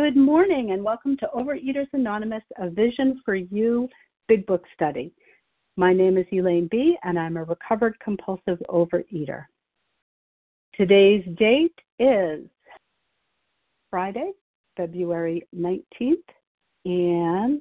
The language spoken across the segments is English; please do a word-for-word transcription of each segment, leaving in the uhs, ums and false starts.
Good morning and welcome to Overeaters Anonymous, a Vision for You Big Book Study. My name is Elaine B. and I'm a recovered compulsive overeater. Today's date is Friday, February nineteenth, and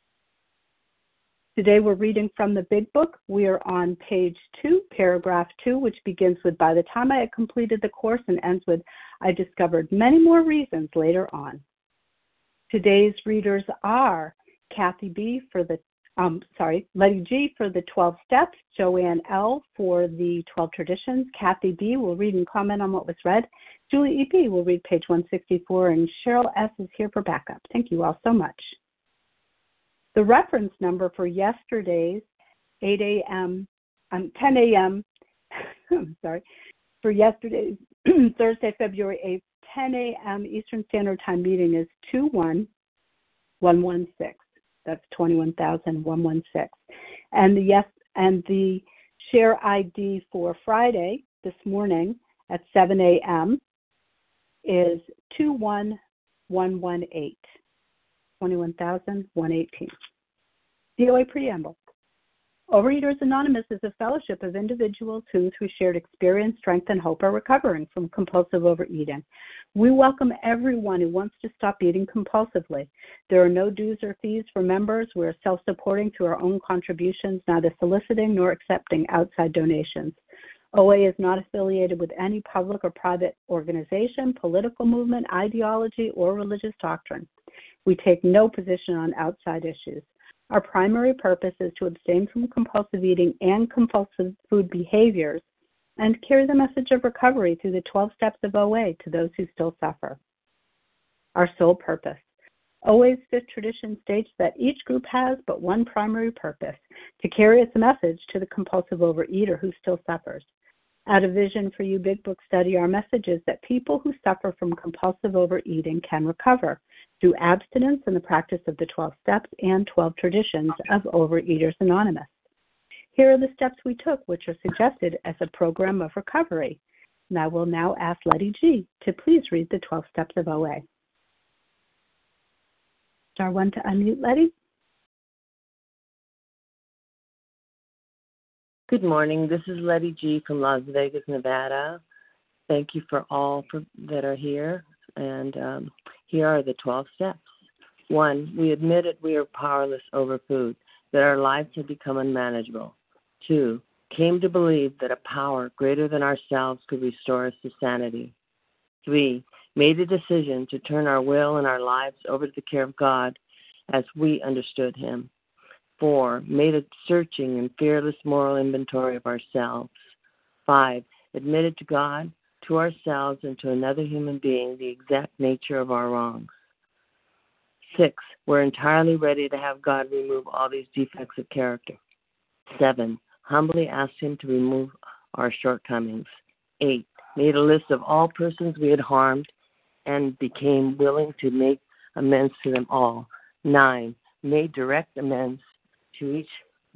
today we're reading from the Big Book. We are on page two, paragraph two, which begins with, "By the time I had completed the course," and ends with, "I discovered many more reasons later on." Today's readers are Kathy B. for the, um, sorry, Letty G. for the twelve Steps, Joanne L. for the twelve Traditions, Kathy B. will read and comment on what was read, Julie E. P. will read page one sixty-four, and Cheryl S. is here for backup. Thank you all so much. The reference number for yesterday's eight a.m., um, ten a.m., I'm sorry, for yesterday's Thursday, February eighth, ten a.m. Eastern Standard Time meeting is two one one one six. That's twenty-one thousand one hundred sixteen. And the yes and the share I D for Friday this morning at seven a.m. is two one one one eight. twenty-one thousand one hundred eighteen. D O A Preamble. Overeaters Anonymous is a fellowship of individuals who, through shared experience, strength, and hope, are recovering from compulsive overeating. We welcome everyone who wants to stop eating compulsively. There are no dues or fees for members. We are self-supporting through our own contributions, neither soliciting nor accepting outside donations. O A is not affiliated with any public or private organization, political movement, ideology, or religious doctrine. We take no position on outside issues. Our primary purpose is to abstain from compulsive eating and compulsive food behaviors and carry the message of recovery through the twelve steps of O A to those who still suffer. Our sole purpose. O A's fifth tradition states that each group has but one primary purpose, to carry its message to the compulsive overeater who still suffers. At a Vision for You Big Book Study, our message is that people who suffer from compulsive overeating can recover through abstinence and the practice of the twelve steps and twelve traditions of Overeaters Anonymous. Here are the steps we took, which are suggested as a program of recovery. And I will now ask Letty G. to please read the twelve steps of O A. Star one to unmute, Letty. Good morning. This is Letty G. from Las Vegas, Nevada. Thank you for all for, that are here. And um, here are the twelve steps. One, we admitted we are powerless over food, that our lives had become unmanageable. Two, came to believe that a power greater than ourselves could restore us to sanity. Three, made a decision to turn our will and our lives over to the care of God as we understood Him. Four, made a searching and fearless moral inventory of ourselves. Five, admitted to God, to ourselves, and to another human being the exact nature of our wrongs. Six, we're entirely ready to have God remove all these defects of character. Seven, humbly asked Him to remove our shortcomings. Eight, made a list of all persons we had harmed and became willing to make amends to them all. Nine, made direct amends to each,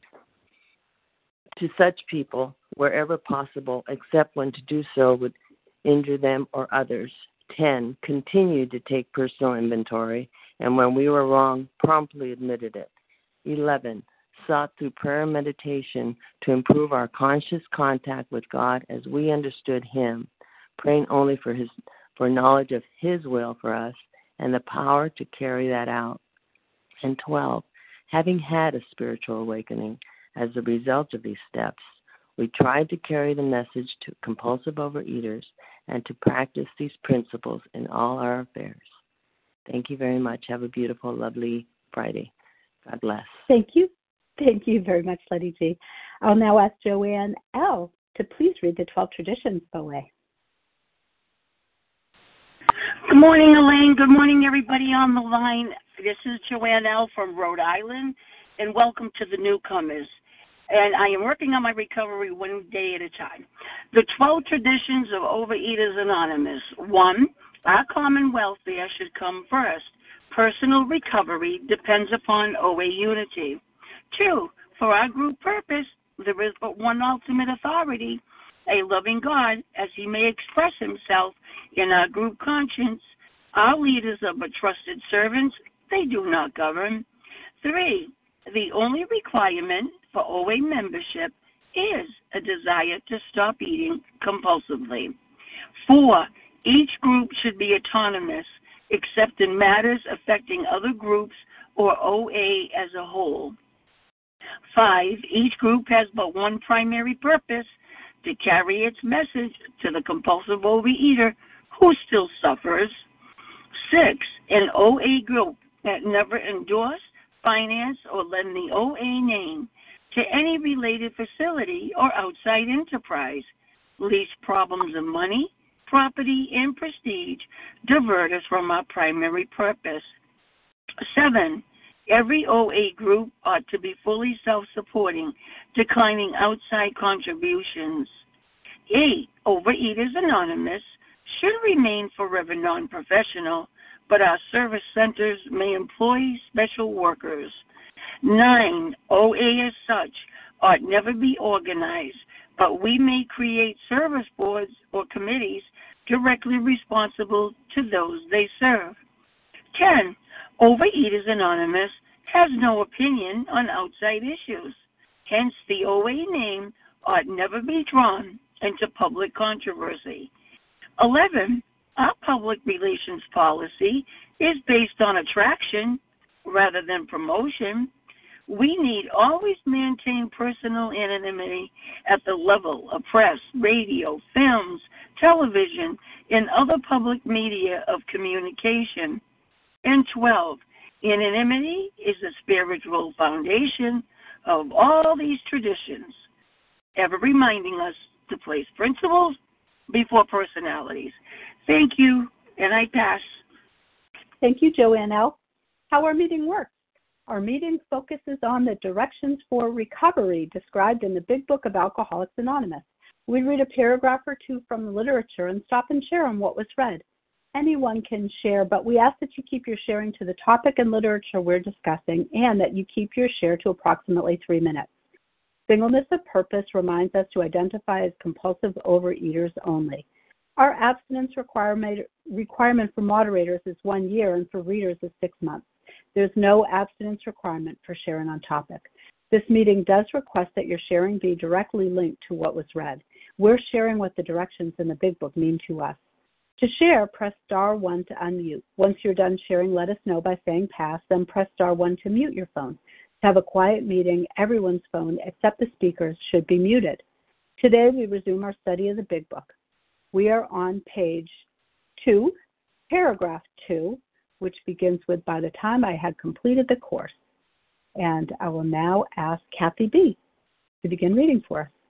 to such people wherever possible, except when to do so would injure them or others. Ten, continued to take personal inventory, and when we were wrong, promptly admitted it. Eleven, sought through prayer and meditation to improve our conscious contact with God as we understood Him, praying only for His for knowledge of His will for us and the power to carry that out. And twelve, having had a spiritual awakening as a result of these steps, we tried to carry the message to compulsive overeaters and to practice these principles in all our affairs. Thank you very much. Have a beautiful, lovely Friday. God bless. Thank you. Thank you very much, Letty G. I'll now ask Joanne L. to please read the twelve Traditions O A. Good morning, Elaine. Good morning, everybody on the line. This is Joanne L. from Rhode Island, and welcome to the newcomers. And I am working on my recovery one day at a time. The twelve Traditions of Overeaters Anonymous. One, our common welfare should come first. Personal recovery depends upon O A unity. Two, for our group purpose, there is but one ultimate authority, a loving God, as He may express Himself in our group conscience. Our leaders are but trusted servants. They do not govern. Three, the only requirement for O A membership is a desire to stop eating compulsively. Four, each group should be autonomous, except in matters affecting other groups or O A as a whole. Five, each group has but one primary purpose, to carry its message to the compulsive overeater who still suffers. Six, an O A group that never endorse, finance, or lend the O A name to any related facility or outside enterprise, lest problems of money, property, and prestige divert us from our primary purpose. Seven, every O A group ought to be fully self-supporting, declining outside contributions. Eight, Overeaters Anonymous should remain forever non-professional, but our service centers may employ special workers. Nine, O A as such ought never be organized, but we may create service boards or committees directly responsible to those they serve. Ten, Overeaters Anonymous has no opinion on outside issues. Hence, the O A name ought never be drawn into public controversy. Eleven, our public relations policy is based on attraction rather than promotion. We need always maintain personal anonymity at the level of press, radio, films, television, and other public media of communication. And twelve, anonymity is the spiritual foundation of all these traditions, ever reminding us to place principles before personalities. Thank you, and I pass. Thank you, Joanne L. How our meeting works. Our meeting focuses on the directions for recovery described in the Big Book of Alcoholics Anonymous. We read a paragraph or two from the literature and stop and share on what was read. Anyone can share, but we ask that you keep your sharing to the topic and literature we're discussing, and that you keep your share to approximately three minutes. Singleness of purpose reminds us to identify as compulsive overeaters only. Our abstinence requirement, requirement for moderators is one year and for readers is six months. There's no abstinence requirement for sharing on topic. This meeting does request that your sharing be directly linked to what was read. We're sharing what the directions in the Big Book mean to us. To share, press star one to unmute. Once you're done sharing, let us know by saying pass, then press star one to mute your phone. To have a quiet meeting, everyone's phone except the speaker's should be muted. Today we resume our study of the Big Book. We are on page two, paragraph two, which begins with, by the time I had completed the course. And I will now ask Kathy B. to begin reading for us.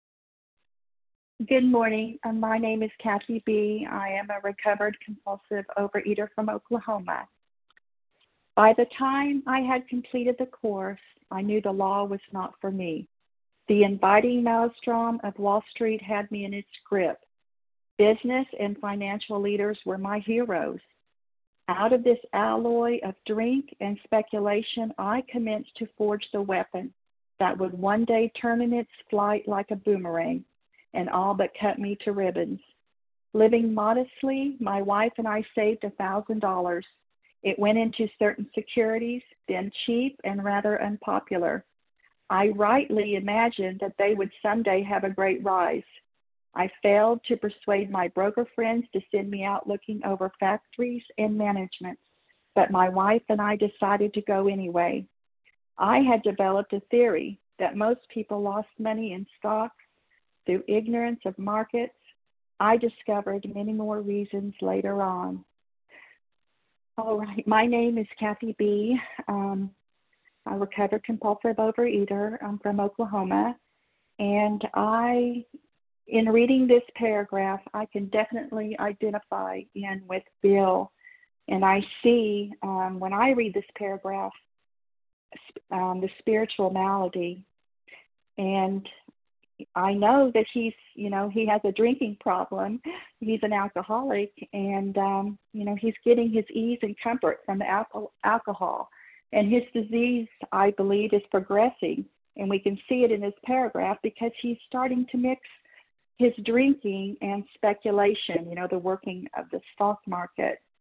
Good morning. Uh, my name is Kathy B. I am a recovered compulsive overeater from Oklahoma. By the time I had completed the course, I knew the law was not for me. The inviting maelstrom of Wall Street had me in its grip. Business and financial leaders were my heroes. Out of this alloy of drink and speculation, I commenced to forge the weapon that would one day turn in its flight like a boomerang and all but cut me to ribbons. Living modestly, my wife and I saved one thousand dollars. It went into certain securities, then cheap and rather unpopular. I rightly imagined that they would someday have a great rise. I failed to persuade my broker friends to send me out looking over factories and managements, but my wife and I decided to go anyway. I had developed a theory that most people lost money in stocks through ignorance of markets. I discovered many more reasons later on. All right, my name is Kathy B. Um, I'm a recovered compulsive overeater. I'm from Oklahoma, and I, in reading this paragraph, I can definitely identify in with Bill, and I see um, when I read this paragraph um, the spiritual malady, and I know that he's, you know, he has a drinking problem. He's an alcoholic, and, um, you know, he's getting his ease and comfort from the alcohol, alcohol. And his disease, I believe, is progressing. And we can see it in this paragraph because he's starting to mix his drinking and speculation, you know, the working of the stock market.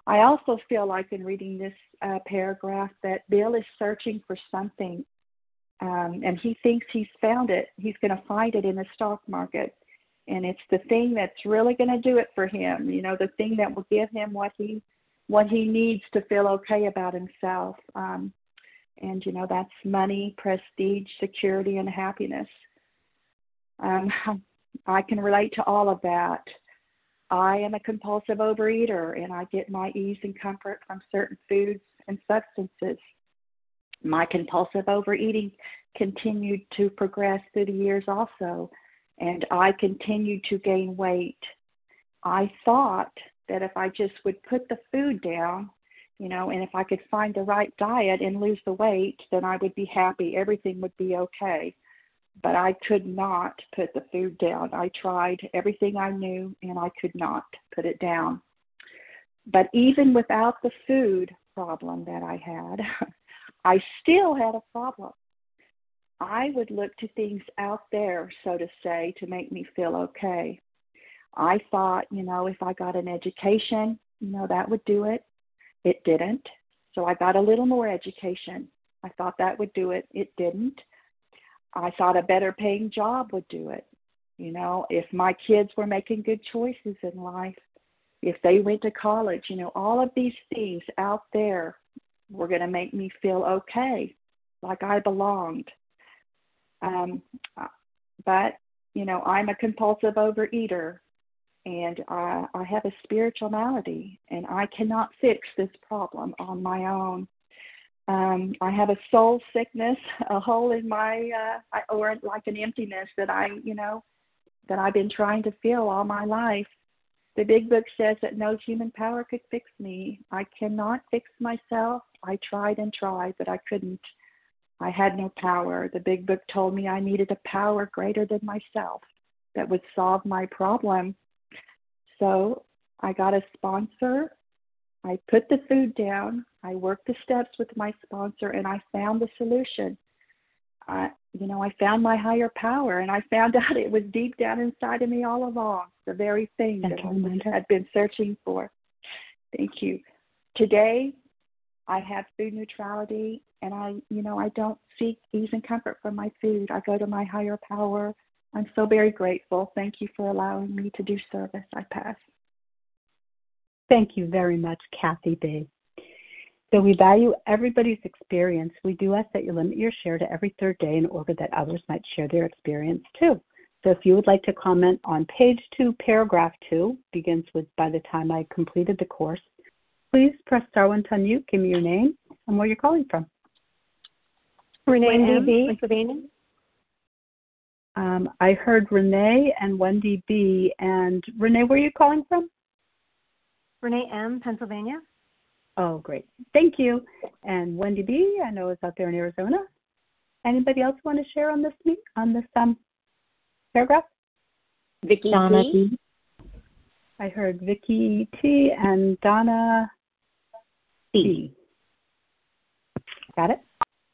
I also feel like in reading this uh, paragraph that Bill is searching for something, um, and he thinks he's found it. He's going to find it in the stock market, and it's the thing that's really going to do it for him. You know, the thing that will give him what he what he needs to feel okay about himself. Um, and you know, that's money, prestige, security, and happiness. Um, I can relate to all of that. I am a compulsive overeater, and I get my ease and comfort from certain foods and substances. My compulsive overeating continued to progress through the years also, and I continued to gain weight. I thought that if I just would put the food down, you know, and if I could find the right diet and lose the weight, then I would be happy. Everything would be okay. But I could not put the food down. I tried everything I knew, and I could not put it down. But even without the food problem that I had, I still had a problem. I would look to things out there, so to say, to make me feel okay. I thought, you know, if I got an education, you know, that would do it. It didn't. So I got a little more education. I thought that would do it. It didn't. I thought a better paying job would do it. You know, if my kids were making good choices in life, if they went to college, you know, all of these things out there were going to make me feel okay, like I belonged. Um, but, you know, I'm a compulsive overeater, and I, I have a spiritual malady, and I cannot fix this problem on my own. Um, I have a soul sickness, a hole in my, uh, or like an emptiness that I, you know, that I've been trying to fill all my life. The big book says that no human power could fix me. I cannot fix myself. I tried and tried, but I couldn't. I had no power. The big book told me I needed a power greater than myself that would solve my problem. So I got a sponsor. I put the food down. I worked the steps with my sponsor, and I found the solution. I, you know, I found my higher power, and I found out it was deep down inside of me all along, the very thing that I had been searching for. Thank you. Today, I have food neutrality, and I, you know, I don't seek ease and comfort from my food. I go to my higher power. I'm so very grateful. Thank you for allowing me to do service. I pass. Thank you very much, Kathy B. So we value everybody's experience. We do ask that you limit your share to every third day in order that others might share their experience too. So if you would like to comment on page two, paragraph two, begins with, by the time I completed the course, please press star one to unmute, give me your name and where you're calling from. Renee Wendy M, B. Pennsylvania. Um, I heard Renee and Wendy B. And Renee, where are you calling from? Renee M, Pennsylvania. Oh, great. Thank you. And Wendy B., I know is out there in Arizona. Anybody else want to share on this meet, on this um paragraph? Vicky Donna T. T. I heard Vicky T. and Donna C. Got it?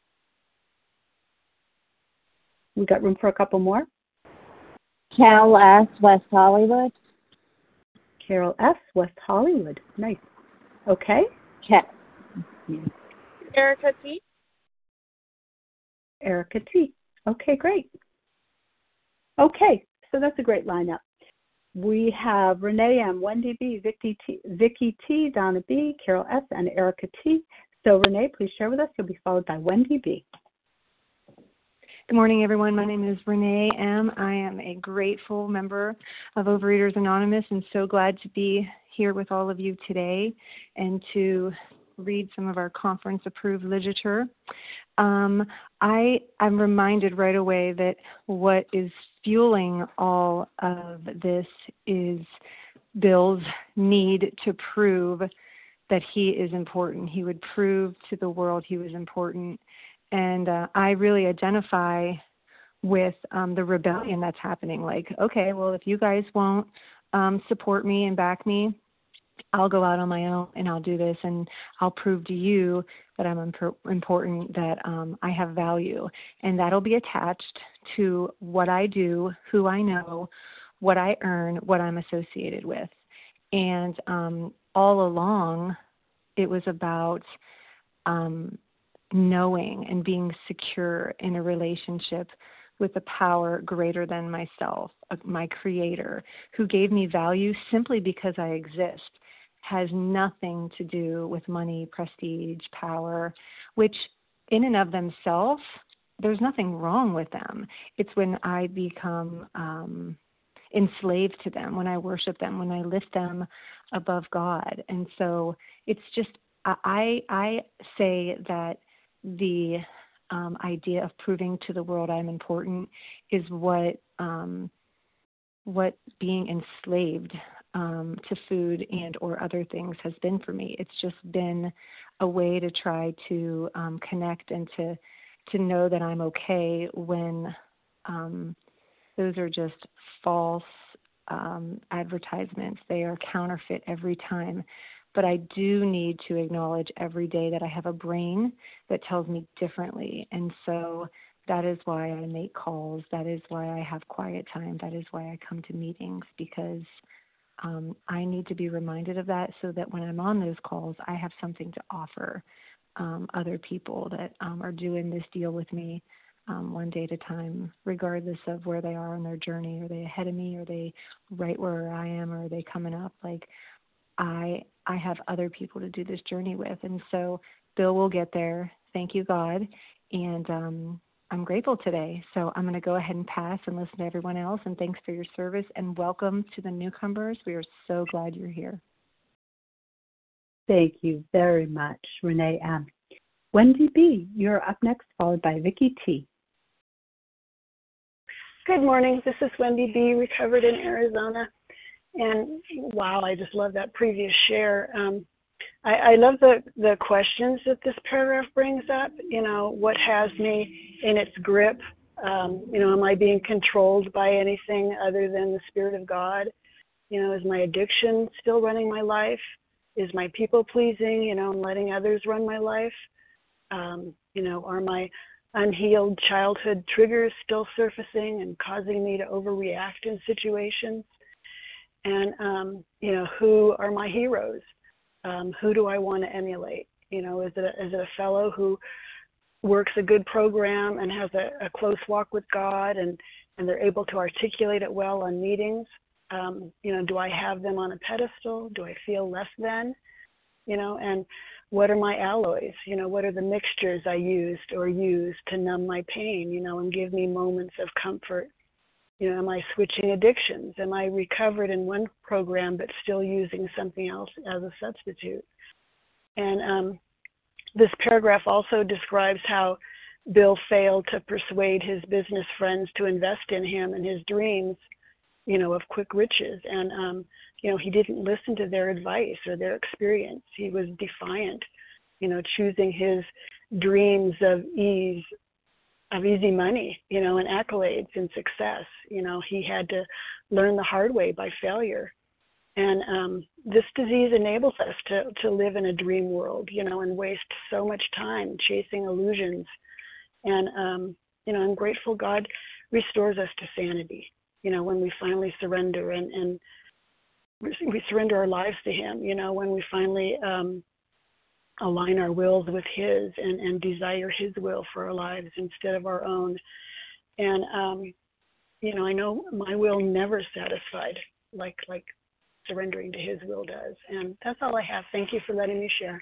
We got room for a couple more. Cal S. West Hollywood. Carol S. West Hollywood. Nice. Okay. Cat. Erica T. Erica T. Okay, great. Okay, so that's a great lineup. We have Renee M., Wendy B., Vicky T., Vicky T., Donna B., Carol S., and Erica T. So Renee, please share with us. You'll be followed by Wendy B. Good morning, everyone. My name is Renee M. I am a grateful member of Overeaters Anonymous and so glad to be here with all of you today and to read some of our conference-approved literature. Um, I, I'm reminded right away that what is fueling all of this is Bill's need to prove that he is important. He would prove to the world he was important. And uh, I really identify with um, the rebellion that's happening. Like, okay, well, if you guys won't um, support me and back me, I'll go out on my own and I'll do this and I'll prove to you that I'm imp- important, that um, I have value. And that'll be attached to what I do, who I know, what I earn, what I'm associated with. And um, all along, it was about um, knowing and being secure in a relationship with a power greater than myself, my creator, who gave me value simply because I exist. Has nothing to do with money, prestige, power, which in and of themselves, there's nothing wrong with them. It's when I become um, enslaved to them, when I worship them, when I lift them above God. And so it's just, I, I say that the um, idea of proving to the world I'm important is what um, what being enslaved um, to food and or other things has been for me. It's just been a way to try to um, connect and to to know that I'm okay when um, those are just false um, advertisements. They are counterfeit every time. But I do need to acknowledge every day that I have a brain that tells me differently. And so that is why I make calls. That is why I have quiet time. That is why I come to meetings, because um, I need to be reminded of that so that when I'm on those calls, I have something to offer um, other people that um, are doing this deal with me um, one day at a time, regardless of where they are on their journey. Are they ahead of me? Are they right where I am? Or are they coming up? Like, I I have other people to do this journey with. And so Bill will get there. Thank you, God. And um, I'm grateful today. So I'm going to go ahead and pass and listen to everyone else. And thanks for your service. And welcome to the newcomers. We are so glad you're here. Thank you very much, Renee M. Wendy B., you're up next, followed by Vicki T. Good morning. This is Wendy B., recovered in Arizona. And wow, I just love that previous share. Um, I, I love the, the questions that this paragraph brings up. You know, what has me in its grip? Um, you know, am I being controlled by anything other than the Spirit of God? You know, is my addiction still running my life? Is my people pleasing, you know, and letting others run my life? Um, you know, are my unhealed childhood triggers still surfacing and causing me to overreact in situations? And, um, you know, who are my heroes? Um, who do I want to emulate? You know, is it a, is it a fellow who works a good program and has a, a close walk with God and, and they're able to articulate it well on meetings? Um, you know, do I have them on a pedestal? Do I feel less than? You know, and what are my alloys? You know, what are the mixtures I used or use to numb my pain, you know, and give me moments of comfort? You know, am I switching addictions? Am I recovered in one program but still using something else as a substitute? And um, this paragraph also describes how Bill failed to persuade his business friends to invest in him and his dreams, you know, of quick riches. And, um, you know, he didn't listen to their advice or their experience. He was defiant, you know, choosing his dreams of ease of easy money, you know, and accolades and success. You know, he had to learn the hard way by failure. And um, this disease enables us to, to live in a dream world, you know, and waste so much time chasing illusions. And, um, you know, I'm grateful God restores us to sanity, you know, when we finally surrender and, and we surrender our lives to him, you know, when we finally um, align our wills with his and, and desire his will for our lives instead of our own. And, um, you know, I know my will never satisfied like like surrendering to his will does. And that's all I have. Thank you for letting me share.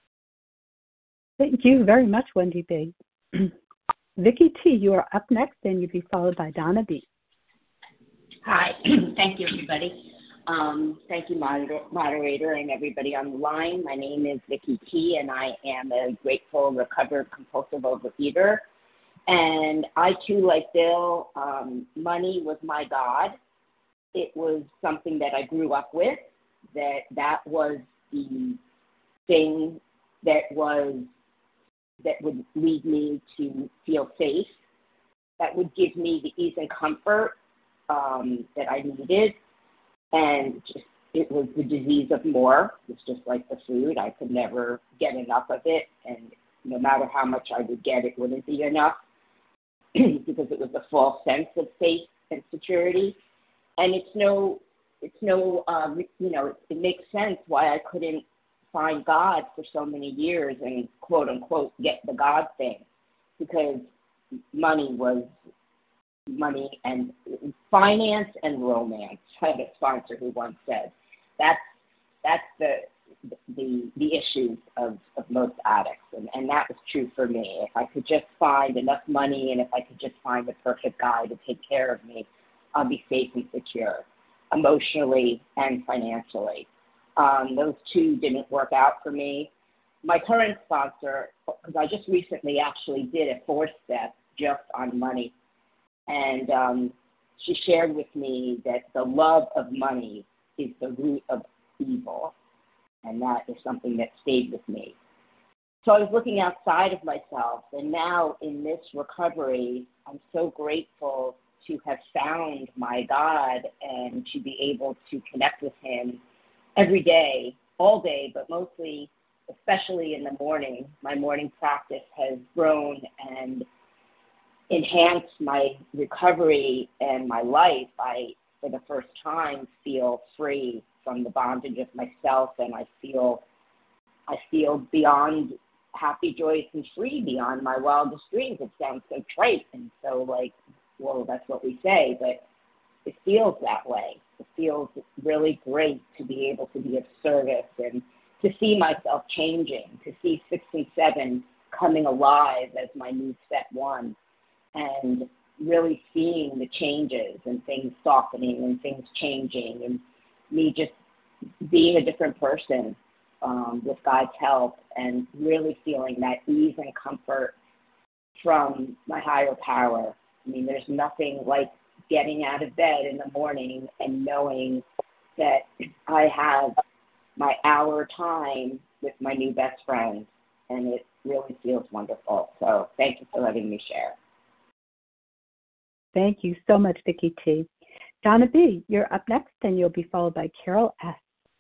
Thank you very much, Wendy B. Vicki T., you are up next, and you'll be followed by Donna B. Hi. Thank you, everybody. Um, thank you, moder- moderator, and everybody on the line. My name is Vicki T., and I am a grateful, recovered, compulsive overeater. And I, too, like Bill, um, money was my God. It was something that I grew up with, that that was the thing that was that would lead me to feel safe, that would give me the ease and comfort um, that I needed. And just, it was the disease of more. It's just like the food. I could never get enough of it. And no matter how much I would get, it wouldn't be enough because it was a false sense of safe and security. And it's no it's no, um, you know, it, it makes sense why I couldn't find God for so many years and quote unquote get the God thing, because money was money and finance and romance. I had a sponsor who once said that's that's the the the issues of, of most addicts, and, and that was true for me. If I could just find enough money and if I could just find the perfect guy to take care of me, I'll be safe and secure, emotionally and financially. Um, those two didn't work out for me. My current sponsor, because I just recently actually did a fourth step just on money, and um, she shared with me that the love of money is the root of evil, and that is something that stayed with me. So I was looking outside of myself, and now in this recovery, I'm so grateful to have found my God and to be able to connect with him every day, all day, but mostly, especially in the morning. My morning practice has grown and enhanced my recovery and my life. I, for the first time, feel free from the bondage of myself, and I feel, I feel beyond happy, joyous, and free, beyond my wildest dreams. It sounds so trite and so like, well, that's what we say, but it feels that way. It feels really great to be able to be of service and to see myself changing, to see six and seven coming alive as my new step one, and really seeing the changes and things softening and things changing, and me just being a different person um, with God's help, and really feeling that ease and comfort from my higher power. I mean, there's nothing like getting out of bed in the morning and knowing that I have my hour time with my new best friend, and it really feels wonderful. So thank you for letting me share. Thank you so much, Vicki T. Donna B., you're up next, and you'll be followed by Carol S.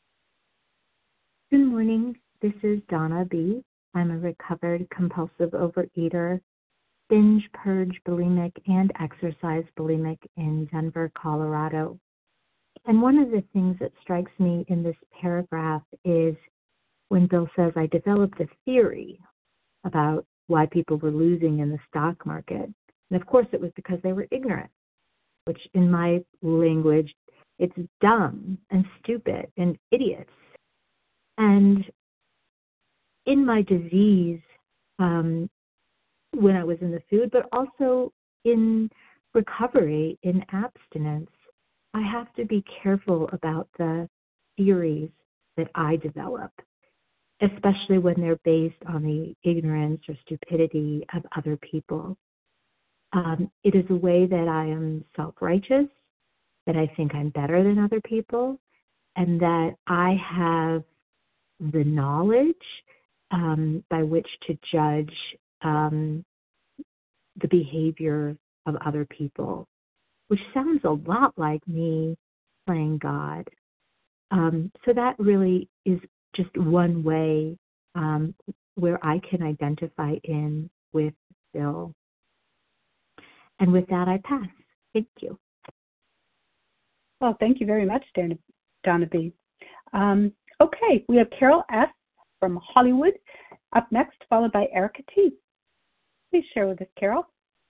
Good morning. This is Donna B. I'm a recovered compulsive overeater, binge, purge, bulimic, and exercise bulimic in Denver, Colorado. And one of the things that strikes me in this paragraph is when Bill says, I developed a theory about why people were losing in the stock market. And of course it was because they were ignorant, which in my language, it's dumb and stupid and idiots. And in my disease, um, when I was in the food, but also in recovery, in abstinence, I have to be careful about the theories that I develop, especially when they're based on the ignorance or stupidity of other people. Um, it is a way that I am self-righteous, that I think I'm better than other people, and that I have the knowledge um, by which to judge um, the behavior of other people, which sounds a lot like me playing God. Um, so that really is just one way um, where I can identify in with Bill. And with that, I pass. Thank you. Well, thank you very much, Donna, Donna B. Um, okay, we have Carol S. from Hollywood up next, followed by Erica T. Please share with us, Carol.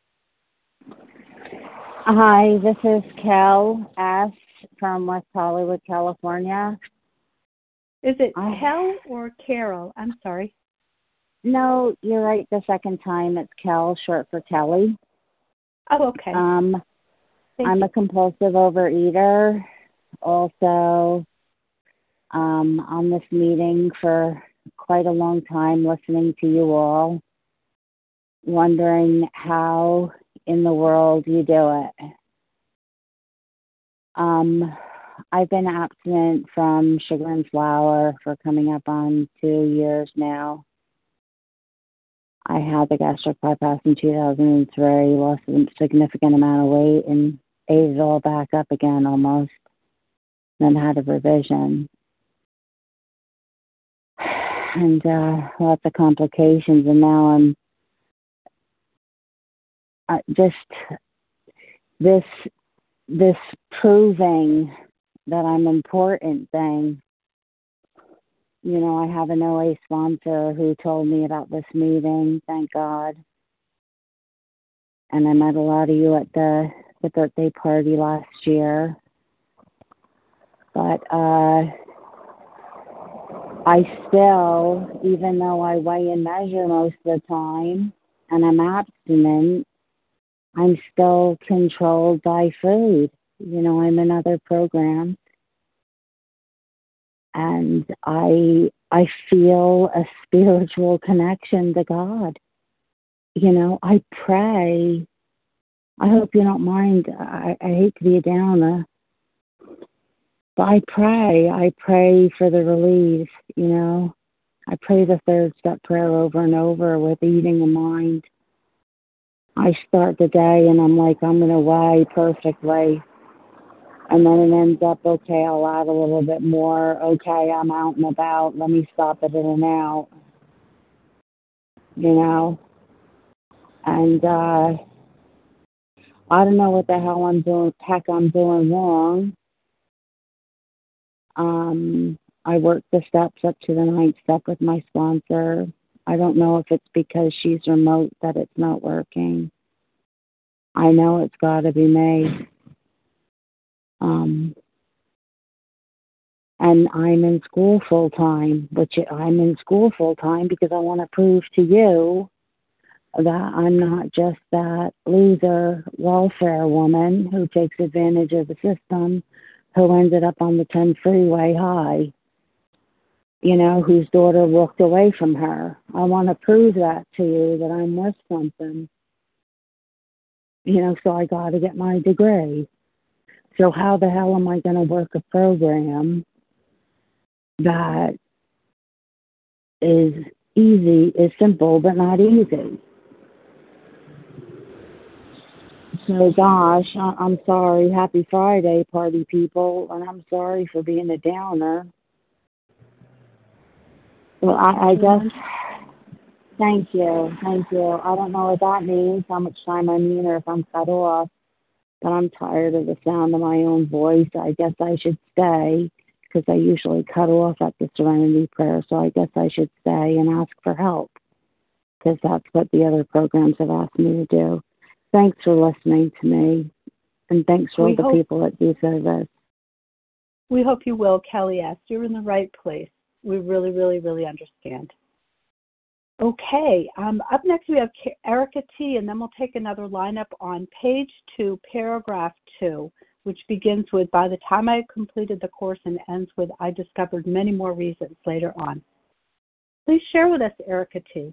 Hi, this is Cal S. from West Hollywood, California. Is it I... Kel or Carol? I'm sorry. No, you're right the second time. It's Kel, short for Kelly. Oh, okay. Um, Thank I'm you. a compulsive overeater. Also, um, on this meeting for quite a long time, listening to you all, wondering how in the world you do it. Um, I've been abstinent from sugar and flour for coming up on two years now. I had the gastric bypass in two thousand three, lost a significant amount of weight, and ate it all back up again almost, then had a revision. And uh, lots of complications, and now I'm uh, just this this proving that I'm important thing. You know, I have an O A sponsor who told me about this meeting, thank God. And I met a lot of you at the, the birthday party last year. But uh, I still, even though I weigh and measure most of the time, and I'm abstinent, I'm still controlled by food. You know, I'm in other programs. And I I feel a spiritual connection to God. You know, I pray. I hope you don't mind. I, I hate to be a downer. But I pray. I pray for the release, you know. I pray the third step prayer over and over with eating in mind. I start the day and I'm like, I'm going to weigh perfectly. And then it ends up, okay, I'll add a little bit more. Okay, I'm out and about. Let me stop it in and out. You know? And uh, I don't know what the hell I'm doing, heck I'm doing wrong. Um, I work the steps up to the ninth step with my sponsor. I don't know if it's because she's remote that it's not working. I know it's got to be me. Um, and I'm in school full time, which I'm in school full time because I want to prove to you that I'm not just that loser welfare woman who takes advantage of the system, who ended up on the ten freeway high, you know, whose daughter walked away from her. I want to prove that to you, that I'm worth something. You know, so I got to get my degree. So how the hell am I going to work a program that is easy, is simple, but not easy? So, gosh, I- I'm sorry. Happy Friday, party people, and I'm sorry for being a downer. Well, I, I guess, thank you, thank you. I don't know what that means, how much time I mean, or if I'm cut off, but I'm tired of the sound of my own voice. I guess I should stay, because I usually cut off at the Serenity Prayer, so I guess I should stay and ask for help, because that's what the other programs have asked me to do. Thanks for listening to me, and thanks for all the people that do service. We hope you will, Kelly S. You're in the right place. We really, really, really understand. Okay, um, up next we have Erica T., and then we'll take another lineup on page two, paragraph two, which begins with, by the time I completed the course, and ends with, I discovered many more reasons later on. Please share with us, Erica T.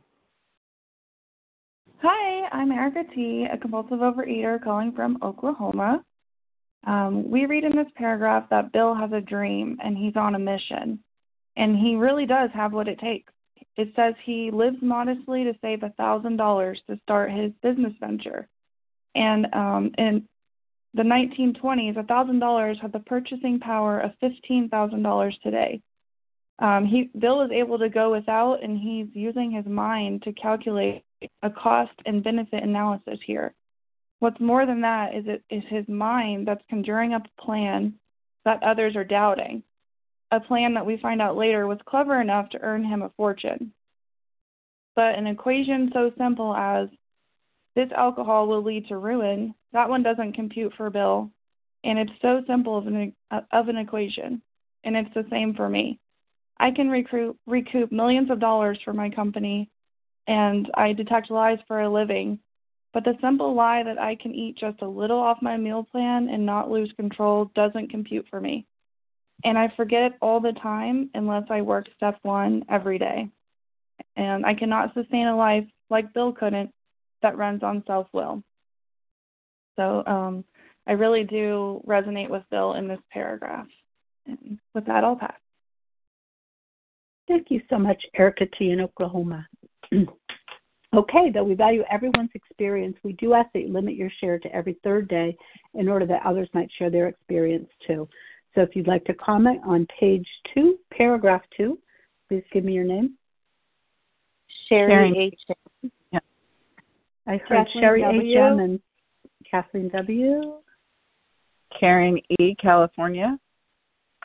Hi, I'm Erica T., a compulsive overeater calling from Oklahoma. Um, we read in this paragraph that Bill has a dream and he's on a mission, and he really does have what it takes. It says he lives modestly to save one thousand dollars to start his business venture. And um, in the nineteen twenties, one thousand dollars had the purchasing power of fifteen thousand dollars today. Um, he Bill is able to go without, and he's using his mind to calculate a cost and benefit analysis here. What's more than that is it is his mind that's conjuring up a plan that others are doubting, a plan that we find out later was clever enough to earn him a fortune. But an equation so simple as this alcohol will lead to ruin, that one doesn't compute for Bill, and it's so simple of an, of an equation, and it's the same for me. I can recoup, recoup millions of dollars for my company, and I detect lies for a living, but the simple lie that I can eat just a little off my meal plan and not lose control doesn't compute for me. And I forget it all the time unless I work step one every day. And I cannot sustain a life like Bill couldn't that runs on self-will. So um, I really do resonate with Bill in this paragraph. And with that, I'll pass. Thank you so much, Erica T. in Oklahoma. Okay, though we value everyone's experience, we do ask that you limit your share to every third day in order that others might share their experience too. So if you'd like to comment on page two, paragraph two, please give me your name. Sherry H. Yeah. I heard Kathleen Sherry W. H M and Kathleen W. Karen E., California.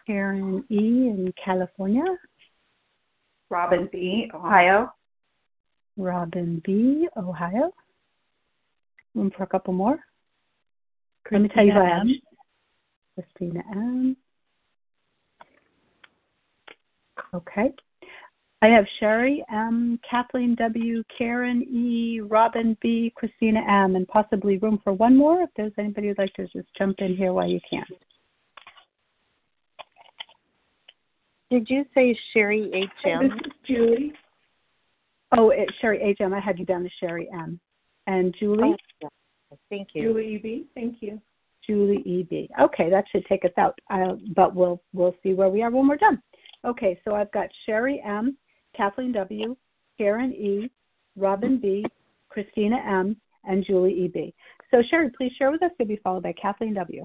Karen E. in California. Robin B., Ohio. Robin B., Ohio. Room for a couple more. Let me tell you who I am. Christina M. Okay. I have Sherry M., Kathleen W., Karen E., Robin B., Christina M., and possibly room for one more if there's anybody who'd like to just jump in here while you can. Did you say Sherry H M? This is Julie. Oh, it, Sherry H M. I had you down to Sherry M. And Julie? Oh, yeah. Thank you. Julie E B. Thank you. Julie E B. Okay, that should take us out, uh, but we'll we'll see where we are when we're done. Okay, so I've got Sherry M., Kathleen W., Karen E., Robin B., Christina M., and Julie E B. So Sherry, please share with us. You'll be followed by Kathleen W.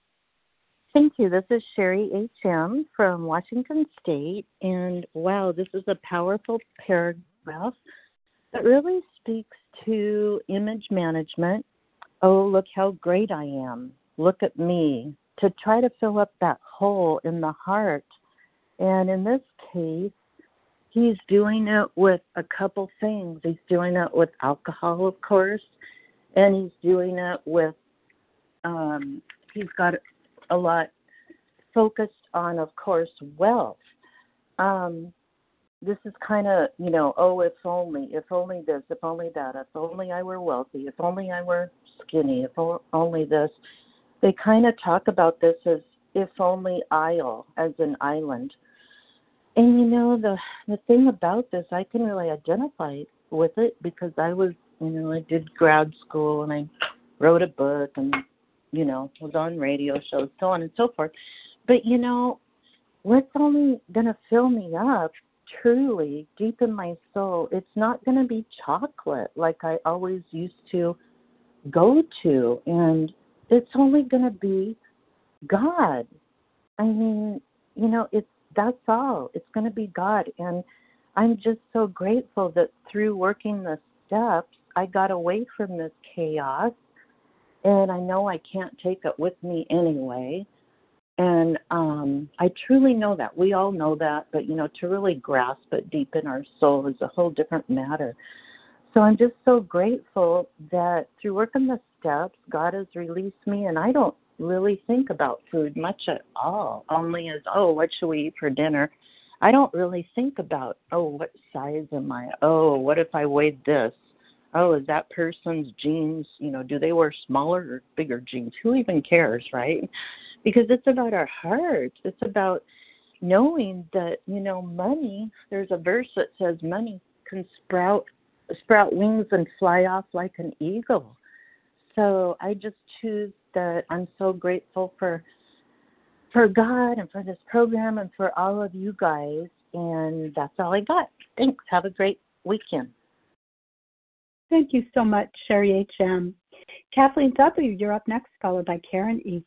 Thank you. This is Sherry H M. from Washington State, and wow, this is a powerful paragraph that really speaks to image management. Oh, look how great I am. Look at me. To try to fill up that hole in the heart. And in this case, he's doing it with a couple things. He's doing it with alcohol, of course, and he's doing it with, um, he's got a lot focused on, of course, wealth. Um, this is kind of, you know, oh, if only, if only this, if only that, if only I were wealthy, if only I were skinny, if only this. They kind of talk about this as if only isle, as an island. And, you know, the the thing about this, I can really identify with it because I was, you know, I did grad school and I wrote a book and, you know, was on radio shows, so on and so forth. But, you know, what's only going to fill me up truly deep in my soul, it's not going to be chocolate like I always used to go to. And it's only going to be God. I mean, you know, it's that's all. It's going to be God. And I'm just so grateful that through working the steps, I got away from this chaos. And I know I can't take it with me anyway. And um, I truly know that. We all know that. But, you know, to really grasp it deep in our soul is a whole different matter. So I'm just so grateful that through working the steps, God has released me. And I don't really think about food much at all, only as, oh, what should we eat for dinner? I don't really think about, oh, what size am I? Oh, what if I weighed this? Oh, is that person's jeans, you know, do they wear smaller or bigger jeans? Who even cares, right? Because it's about our heart. It's about knowing that, you know, money, there's a verse that says money can sprout sprout wings and fly off like an eagle. So I just choose that I'm so grateful for for God and for this program and for all of you guys. And that's all I got. Thanks. Have a great weekend. Thank you so much, Sherry H M. Kathleen W., you're up next, followed by Karen E.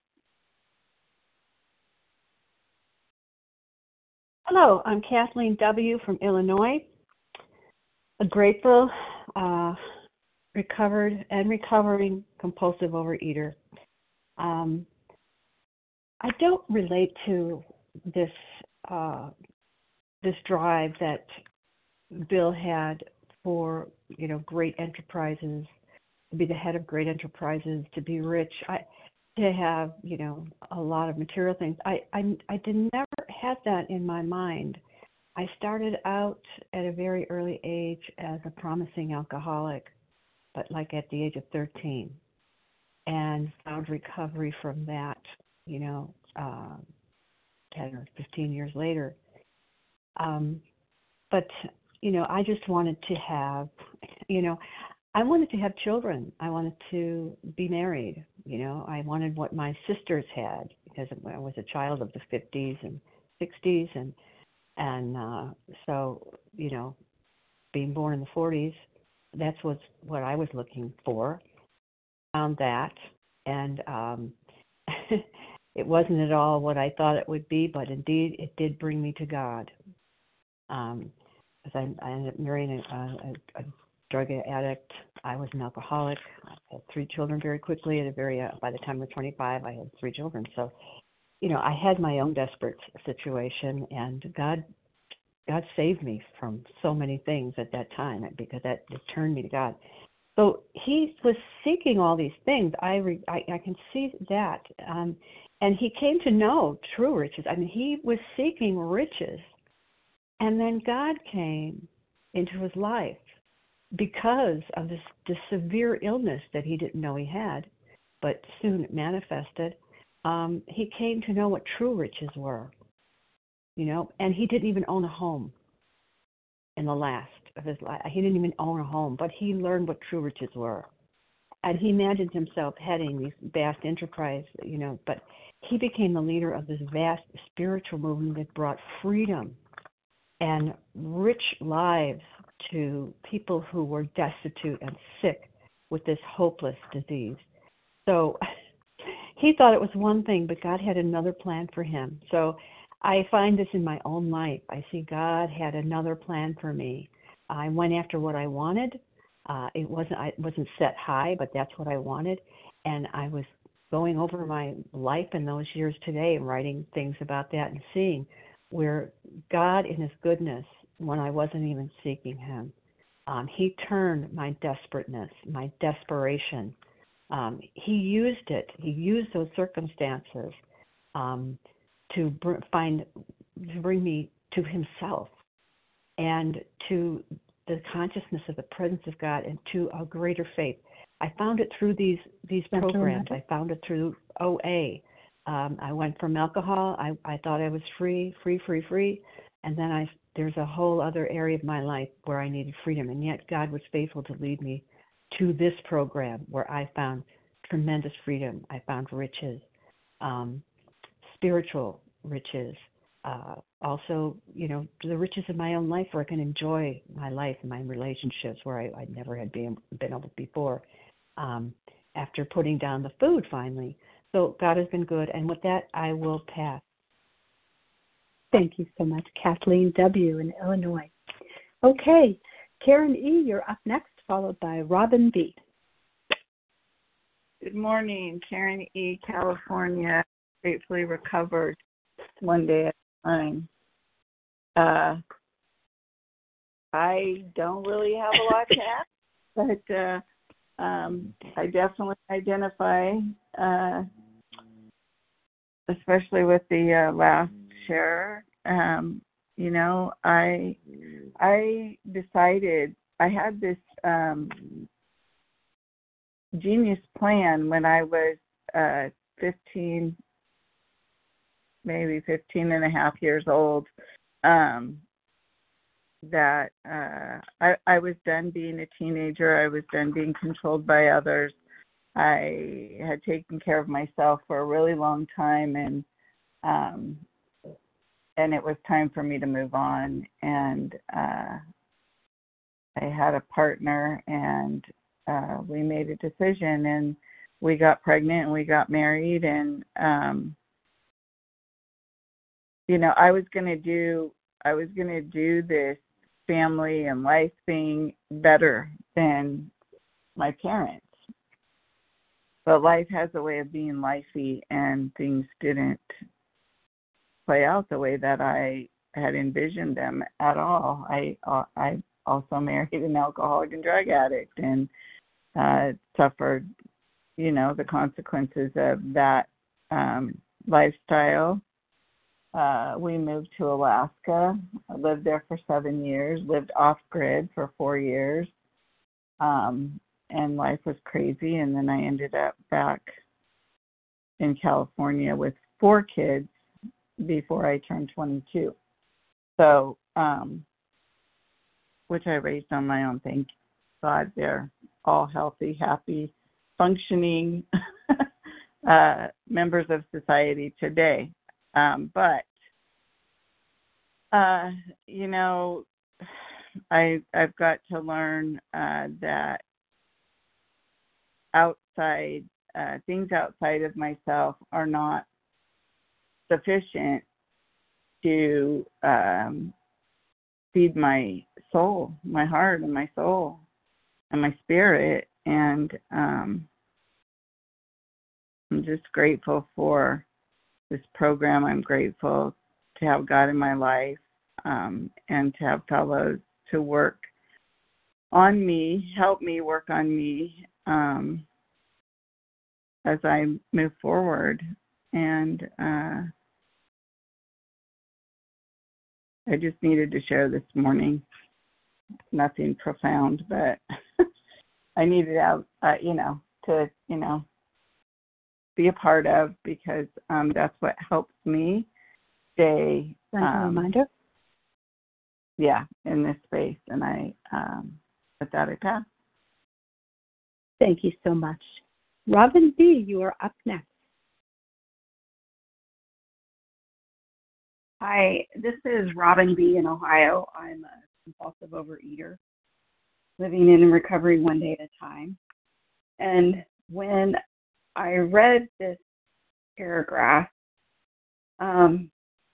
Hello, I'm Kathleen W. from Illinois. A grateful, uh, recovered and recovering compulsive overeater. Um, I don't relate to this uh, this drive that Bill had for, you know, great enterprises, to be the head of great enterprises, to be rich, I, to have, you know, a lot of material things. I, I, I did never have that in my mind. I started out at a very early age as a promising alcoholic, but like at the age of thirteen, and found recovery from that, you know, uh, ten or fifteen years later. Um, but, you know, I just wanted to have, you know, I wanted to have children. I wanted to be married. You know, I wanted what my sisters had because I was a child of the fifties and sixties. And, and uh, so, you know, being born in the forties, that's what, what I was looking for. Found that. And um, it wasn't at all what I thought it would be, but indeed it did bring me to God. Um, because I, I ended up marrying a, a, a drug addict. I was an alcoholic. I had three children very quickly. At a very, uh, by the time I was twenty-five, I had three children. So, you know, I had my own desperate situation, and God, God saved me from so many things at that time because that it turned me to God. So he was seeking all these things. I, re, I, I can see that. Um, and he came to know true riches. I mean, he was seeking riches. And then God came into his life because of this, this severe illness that he didn't know he had, but soon it manifested. Um, he came to know what true riches were, you know, and he didn't even own a home in the last of his life. He didn't even own a home, but he learned what true riches were. And he imagined himself heading these vast enterprise, you know, but he became the leader of this vast spiritual movement that brought freedom and rich lives to people who were destitute and sick with this hopeless disease. So he thought it was one thing, but God had another plan for him. So I find this in my own life. I see God had another plan for me. I went after what I wanted. Uh, it wasn't I wasn't set high, but that's what I wanted. And I was going over my life in those years today and writing things about that and seeing where God in his goodness, when I wasn't even seeking him, um, he turned my desperateness, my desperation. Um, he used it. He used those circumstances um, to br- find, to bring me to himself and to the consciousness of the presence of God and to a greater faith. I found it through these these programs. I found it through O A. Um, I went from alcohol. I, I thought I was free, free, free, free, and then I there's a whole other area of my life where I needed freedom, and yet God was faithful to lead me to this program where I found tremendous freedom. I found riches, um, spiritual riches, uh, also, you know, the riches of my own life where I can enjoy my life and my relationships where I, I never had been, been able before um, after putting down the food finally. So God has been good. And with that, I will pass. Thank you so much, Kathleen W. in Illinois. Okay, Karen E., you're up next, followed by Robin B. Good morning, Karen E., California, gratefully recovered one day at a time. Uh, I don't really have a lot to add, but uh, um, I definitely identify, uh, especially with the uh, last share. Um, you know, I I decided I had this um, genius plan when I was uh, fifteen, maybe fifteen and a half years old, um, that uh, I, I was done being a teenager. I was done being controlled by others. I had taken care of myself for a really long time, and um, and it was time for me to move on. And uh, I had a partner, and uh, we made a decision, and we got pregnant, and we got married, and um, you know, I was gonna do, I was gonna do this family and life thing better than my parents, but life has a way of being lifey, and things didn't play out the way that I had envisioned them at all. I uh, I also married an alcoholic and drug addict, and uh, suffered, you know, the consequences of that um, lifestyle. Uh, we moved to Alaska. I lived there for seven years, lived off-grid for four years, um, and life was crazy. And then I ended up back in California with four kids before I turned twenty-two. So, um, which I raised on my own. Thank God they're all healthy, happy, functioning uh, members of society today. Um, but, uh, you know, I, I've got to learn uh, that outside, uh, things outside of myself are not sufficient to um, feed my soul, my heart and my soul and my spirit. And um, I'm just grateful for this program. I'm grateful to have God in my life um, and to have fellows to work on me, help me work on me um, as I move forward. And uh, I just needed to share this morning. Nothing profound, but I needed out, uh, you know, to, you know, be a part of, because um, that's what helps me stay. Um, reminder. Yeah, in this space. And I, um, with that, I pass. Thank you so much. Robin B., you are up next. Hi, this is Robin B. in Ohio. I'm a compulsive overeater, living in recovery one day at a time. And when I read this paragraph, um,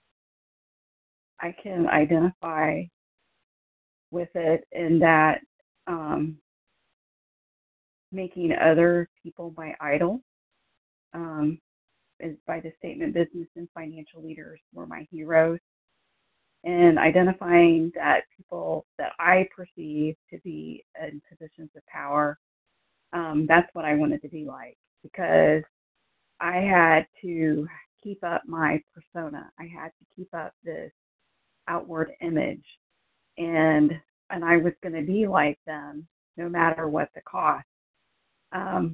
I can identify with it in that um, making other people my idol. Um, is by the statement, business and financial leaders were my heroes. And identifying that people that I perceive to be in positions of power, um, that's what I wanted to be like, because I had to keep up my persona. I had to keep up this outward image, and and I was going to be like them no matter what the cost. Um,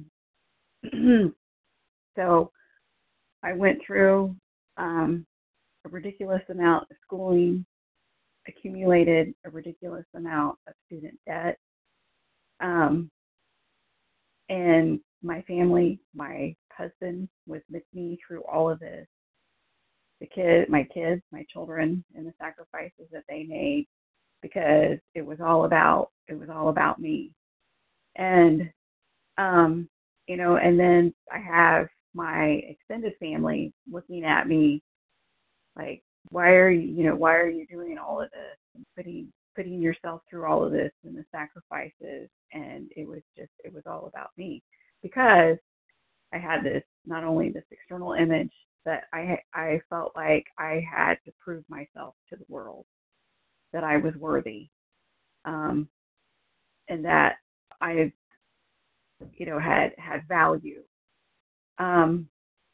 so I went through um, a ridiculous amount of schooling, accumulated a ridiculous amount of student debt, um, and my family, my husband was with me through all of this. The kid, my kids, my children, and the sacrifices that they made, because it was all about it was all about me. And um, you know, and then I have my extended family looking at me like, why are you, you know, why are you doing all of this and putting putting yourself through all of this and the sacrifices? And it was just, it was all about me, because I had this, not only this external image, but I I felt like I had to prove myself to the world that I was worthy, um, and that I, you know, had had value. Um,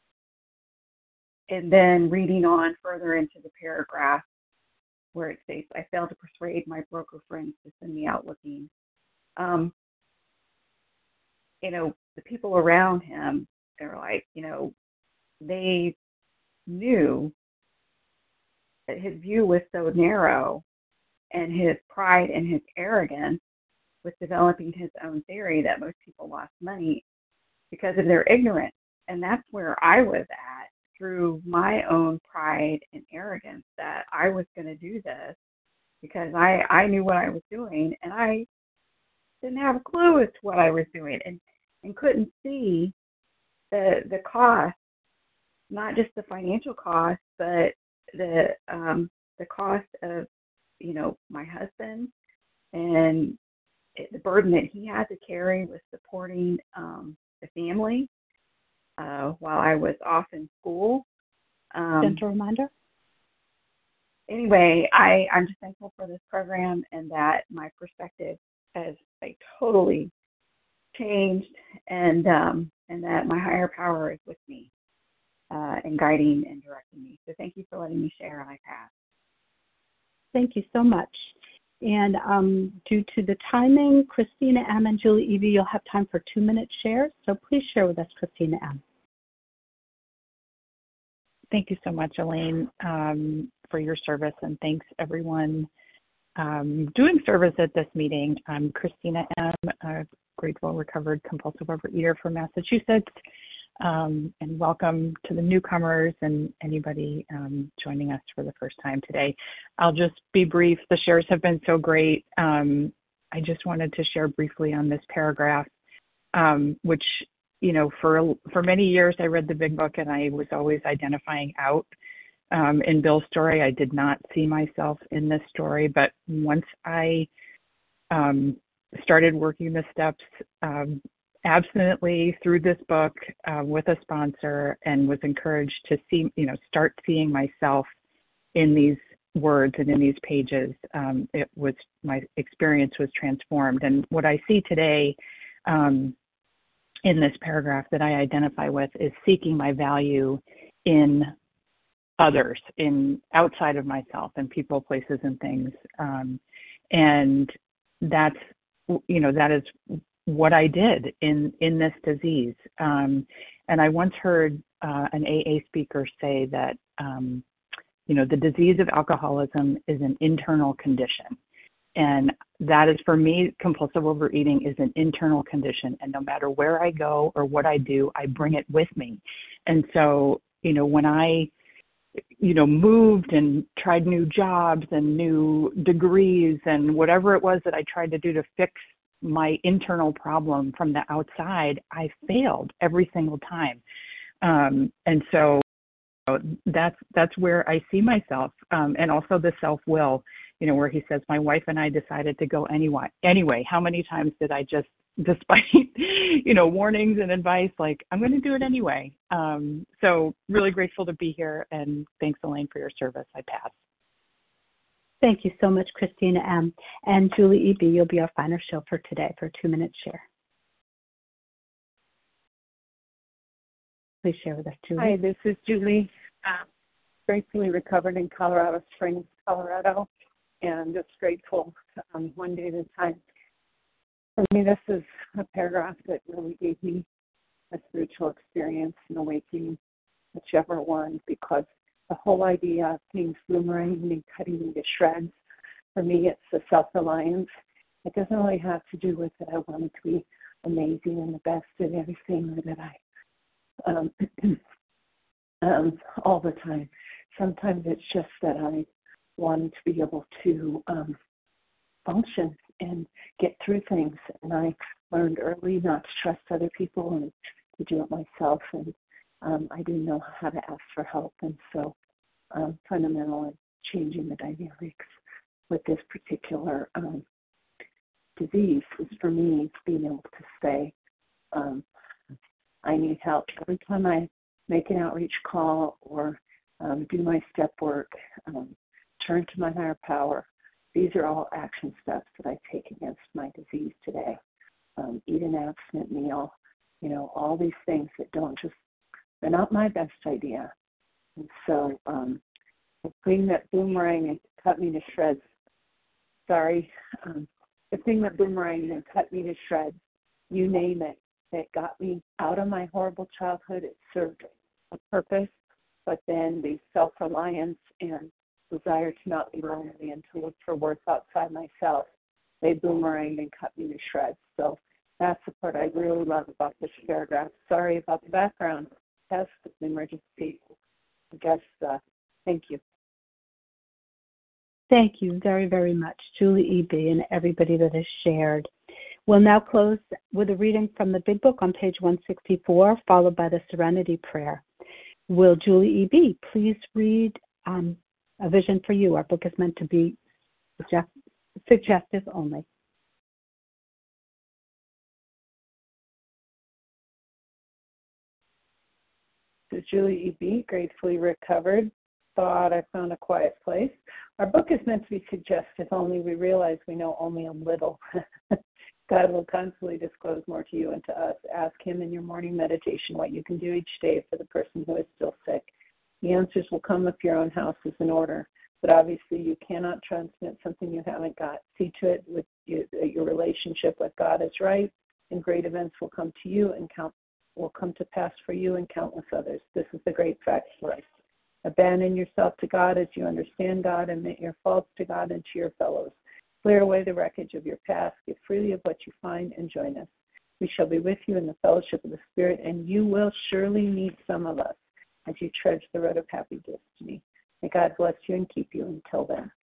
and then reading on further into the paragraph where it states, I failed to persuade my broker friends to send me out looking. Um, you know, the people around him, they're like, you know, they knew that his view was so narrow, and his pride and his arrogance with developing his own theory that most people lost money because of their ignorance. And that's where I was at, through my own pride and arrogance, that I was going to do this because I, I knew what I was doing, and I didn't have a clue as to what I was doing, and, and couldn't see the the cost, not just the financial cost, but the um, the cost of, you know, my husband, and it, the burden that he had to carry with supporting um, the family uh, while I was off in school. Um, Gentle reminder. Anyway, I, I'm just thankful for this program, and that my perspective has like totally changed, and um, and that my higher power is with me uh, and guiding and directing me. So thank you for letting me share, and I pass. Thank you so much. And um, due to the timing, Christina M. and Julie Evie, you'll have time for two-minute shares. So please share with us, Christina M. Thank you so much, Elaine, um, for your service, and thanks everyone um, doing service at this meeting. I'm Christina M., a grateful recovered compulsive overeater from Massachusetts, um, and welcome to the newcomers and anybody um, joining us for the first time today. I'll just be brief. The shares have been so great. Um, I just wanted to share briefly on this paragraph, um, which, you know, for for many years I read the Big Book, and I was always identifying out um, in Bill's story. I did not see myself in this story, but once I um, started working the steps, um, abstinently through this book uh, with a sponsor, and was encouraged to see, you know, start seeing myself in these words and in these pages. Um, it was, my experience was transformed. And what I see today um, in this paragraph that I identify with is seeking my value in others, in outside of myself, and people, places, and things. Um, and that's, you know, that is what I did in, in this disease. Um, and I once heard uh, an A A speaker say that, um, you know, the disease of alcoholism is an internal condition. And that is, for me, compulsive overeating is an internal condition. And no matter where I go or what I do, I bring it with me. And so, you know, when I, you know, moved and tried new jobs and new degrees and whatever it was that I tried to do to fix my internal problem from the outside, I failed every single time. Um, and so that's that's where I see myself, um, and also the self-will, you know, where he says, my wife and I decided to go anyway. Anyway, how many times did I just, despite, you know, warnings and advice, like, I'm going to do it anyway. Um, so really grateful to be here, and thanks, Elaine, for your service. I pass. Thank you so much, Christina M. And Julie E B, you'll be our final show for today for a two-minute share. Please share with us, Julie. Hi, this is Julie, uh, gratefully recovered in Colorado Springs, Colorado, and just grateful um, one day at a time. For me, this is a paragraph that really gave me a spiritual experience, an awakening, whichever one, because the whole idea of things boomeranging and cutting me to shreds, for me, it's the self-reliance. It doesn't really have to do with that I want to be amazing and the best at everything, or that I Um, um, all the time. Sometimes it's just that I want to be able to um, function and get through things. And I learned early not to trust other people and to do it myself. And um, I didn't know how to ask for help. And so um, fundamental in changing the dynamics with this particular um, disease is, for me, being able to say, um, I need help. Every time I make an outreach call or um, do my step work, um, turn to my higher power, these are all action steps that I take against my disease today. Um, eat an abstinent meal, you know, all these things that don't just, they're not my best idea. And so um, the thing that boomerang and cut me to shreds, sorry, um, the thing that boomerang and cut me to shreds, you name it, that got me out of my horrible childhood. It served a purpose, but then the self-reliance and desire to not be lonely and to look for worth outside myself, they boomeranged and cut me to shreds. So that's the part I really love about this paragraph. Sorry about the background. That's the emergency. I guess, uh, thank you. Thank you very, very much, Julie E B, and everybody that has shared. We'll now close with a reading from the Big Book on page one sixty-four, followed by the Serenity Prayer. Will Julie E B please read um, A Vision for You? Our book is meant to be suggest- suggestive only. This is Julie E B, gratefully recovered. Thought I found a quiet place. Our book is meant to be suggestive only. We realize we know only a little. God will constantly disclose more to you and to us. Ask him in your morning meditation what you can do each day for the person who is still sick. The answers will come if your own house is in order. But obviously you cannot transmit something you haven't got. See to it with you, that your relationship with God is right, and great events will come to you and count will come to pass for you and countless others. This is the great fact for us. Abandon yourself to God as you understand God, and admit your faults to God and to your fellows. Clear away the wreckage of your past, give freely of what you find, and join us. We shall be with you in the fellowship of the Spirit, and you will surely meet some of us as you trudge the road of happy destiny. May God bless you and keep you until then.